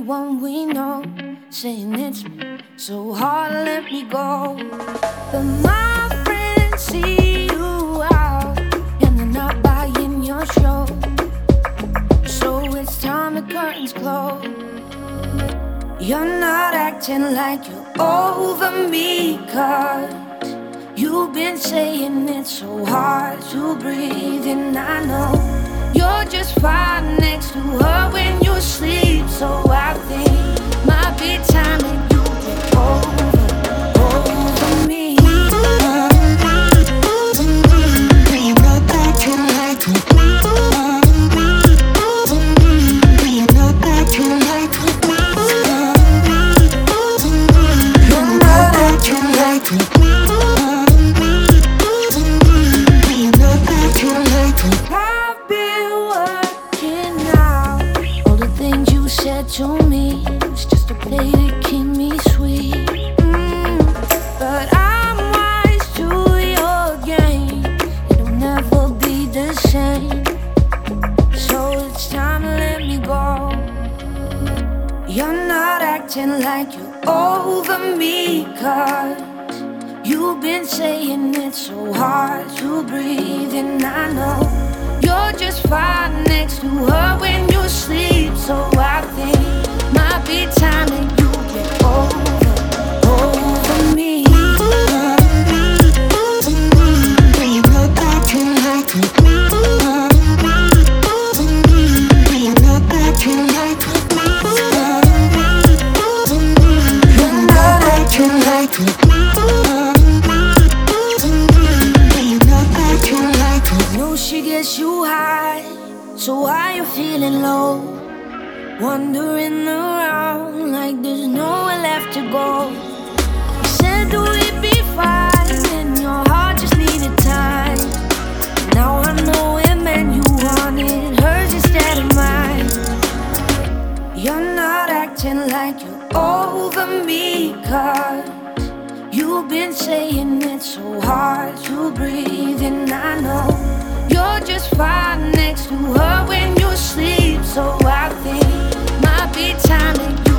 everyone we know, saying it's so hard to let me go. But my friends see you out, and they're not buying your show. So it's time the curtains close. You're not acting like you're over me, 'cause you've been saying it's so hard to breathe. And I know you're just fine next to her when you sleep. So I think might be time that you get over me. To me, it's just a play to keep me sweet. But I'm wise to your game. It'll never be the same. So it's time to let me go. You're not acting like you're over me, 'cause you've been saying it's so hard to breathe. And I know you're just fine next to her when you sleep. So I think might be time that you get over me. She gets you high, so why you feeling low? Wandering around like there's nowhere left to go. You said that we'd be fine, and your heart just needed time. Now I know it meant you wanted hers instead of mine. You're not acting like you're over me, 'cause you've been saying it's so hard to breathe. And I know you're just fine next to her when you sleep. So I think might be time that you